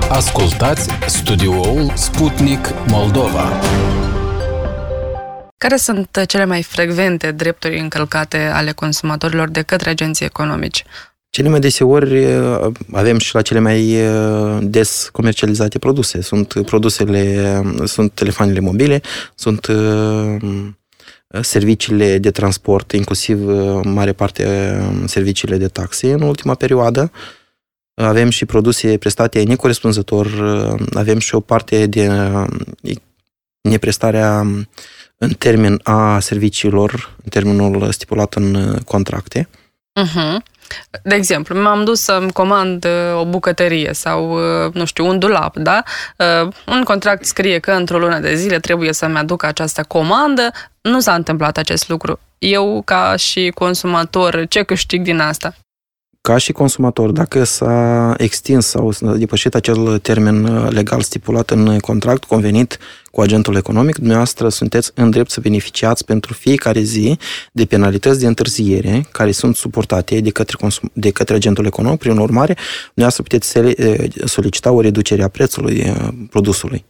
Ascultați studioul Sputnik Moldova. Care sunt cele mai frecvente drepturi încălcate ale consumatorilor de către agenții economici? Cele mai deseori avem și la cele mai des comercializate produse. Sunt telefoanele mobile, sunt serviciile de transport, inclusiv mare parte serviciile de taxi în ultima perioadă. Avem și produse prestate necorespunzător, avem și o parte de neprestarea în termen a serviciilor, în termenul stipulat în contracte. De exemplu, m-am dus să-mi comand o bucătărie sau, un dulap, da? În contract scrie că într-o lună de zile trebuie să-mi aduc această comandă. Nu s-a întâmplat acest lucru. Eu, ca și consumator, ce câștig din asta? Ca și consumator, dacă s-a extins sau s-a depășit acel termen legal stipulat în contract convenit cu agentul economic, dumneavoastră sunteți în drept să beneficiați pentru fiecare zi de penalități de întârziere care sunt suportate de către agentul economic. Prin urmare, dumneavoastră puteți solicita o reducere a prețului produsului.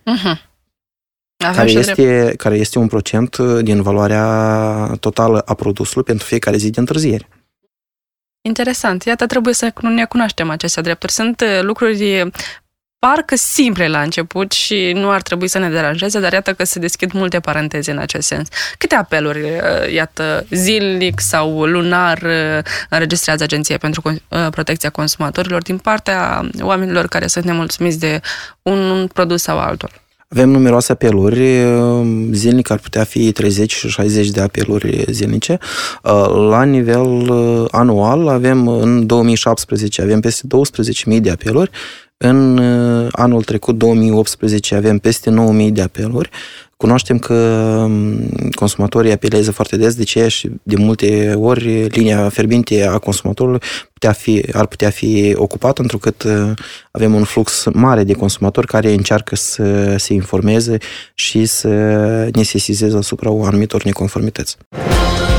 Care este 1% din valoarea totală a produsului pentru fiecare zi de întârziere. Interesant. Iată, trebuie să ne cunoaștem aceste drepturi. Sunt lucruri parcă simple la început și nu ar trebui să ne deranjeze, dar iată că se deschid multe paranteze în acest sens. Câte apeluri, zilnic sau lunar înregistrează Agenția pentru Protecția Consumatorilor din partea oamenilor care sunt nemulțumiți de un produs sau altul? Avem numeroase apeluri, zilnic ar putea fi 30 și 60 de apeluri zilnice. La nivel anual avem, în 2017, avem peste 12.000 de apeluri. În anul trecut, 2018, avem peste 9.000 de apeluri. Cunoaștem că consumatorii apelează foarte des, de aceea și de multe ori linia fierbinte a consumatorului ar putea fi ocupată, întrucât avem un flux mare de consumatori care încearcă să se informeze și să ne sesizeze asupra anumitor neconformități.